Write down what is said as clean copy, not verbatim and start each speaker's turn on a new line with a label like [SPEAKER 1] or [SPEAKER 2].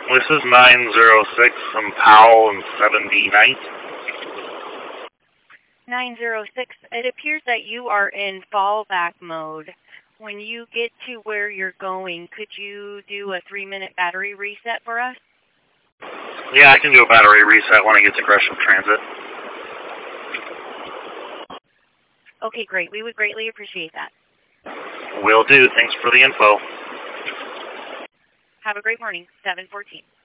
[SPEAKER 1] This is 906 from Powell and 79th.
[SPEAKER 2] 906, it appears that you are in fallback mode. When you get to where you're going, could you do a 3-minute battery reset for us?
[SPEAKER 1] Yeah, I can do a battery reset when I get to Gresham Transit.
[SPEAKER 2] Okay, great. We would greatly appreciate that.
[SPEAKER 1] Will do. Thanks for the info.
[SPEAKER 2] Have a great morning. 714.